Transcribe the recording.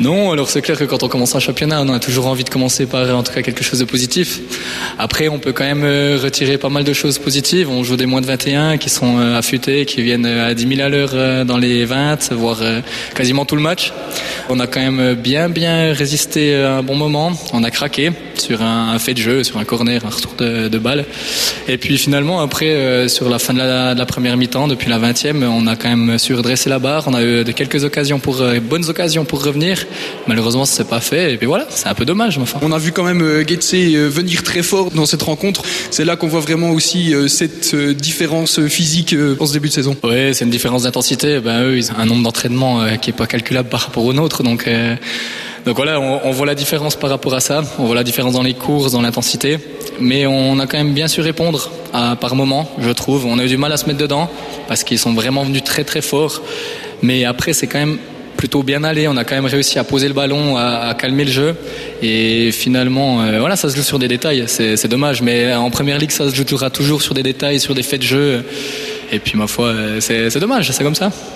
Non, alors c'est clair que quand on commence un championnat, on a toujours envie de commencer par en tout cas quelque chose de positif. Après, on peut quand même retirer pas mal de choses positives. On joue des moins de 21 qui sont affûtés, qui viennent à 10 000 à l'heure dans les 20, voire quasiment tout le match. On a quand même bien résisté à un bon moment. On a craqué sur un fait de jeu, sur un corner, un retour de balle. Et puis finalement, après, sur la fin de la première mi-temps, depuis la 20e, on a quand même su redresser la barre. On a eu quelques bonnes occasions pour revenir. Malheureusement, ça s'est pas fait. Et puis voilà, c'est un peu dommage. Enfin. On a vu quand même Getse venir très fort dans cette rencontre. C'est là qu'on voit vraiment aussi cette différence physique en ce début de saison. Oui, c'est une différence d'intensité. Eux, ils ont un nombre d'entraînements qui est pas calculable par rapport au nôtre. Donc voilà, on voit la différence par rapport à ça. On voit la différence dans les courses, dans l'intensité. Mais on a quand même bien su répondre par moment, je trouve. On a eu du mal à se mettre dedans parce qu'ils sont vraiment venus très très fort. Mais après, c'est quand même plutôt bien allé. On a quand même réussi à poser le ballon, à calmer le jeu. Et finalement, voilà, ça se joue sur des détails. C'est dommage. Mais en première ligue, ça se jouera toujours sur des détails, sur des faits de jeu. Et puis, ma foi, c'est dommage. C'est comme ça.